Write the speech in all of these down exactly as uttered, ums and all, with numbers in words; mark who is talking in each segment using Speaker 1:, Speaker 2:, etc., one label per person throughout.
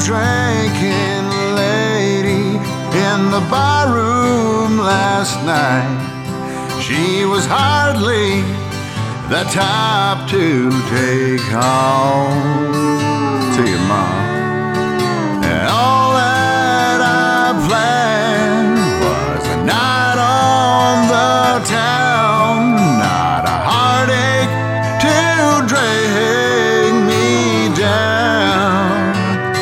Speaker 1: drinking lady in the barroom last night. She was hardly the type to take home. See you, Mom. And all that I planned was a night on the town, not a heartache to drag me down.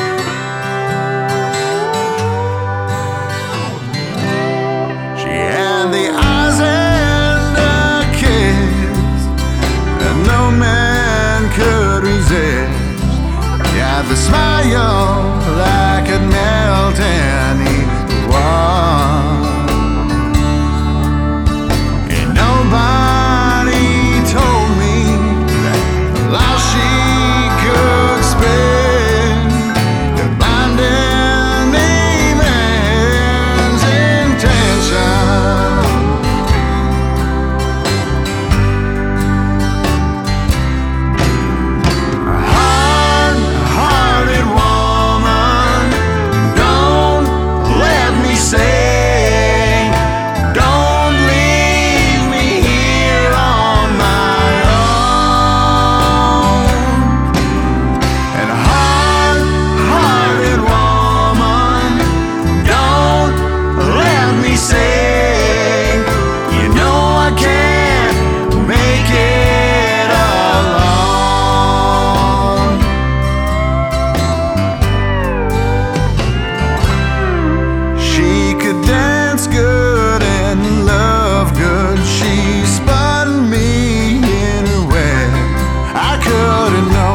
Speaker 1: She had the eyes and a kiss that no man could resist. Yeah, the smile that could melt anyone. And nobody told me that the life she could spend could bind any man's intention. Good and love good, she spun me in a way I couldn't know.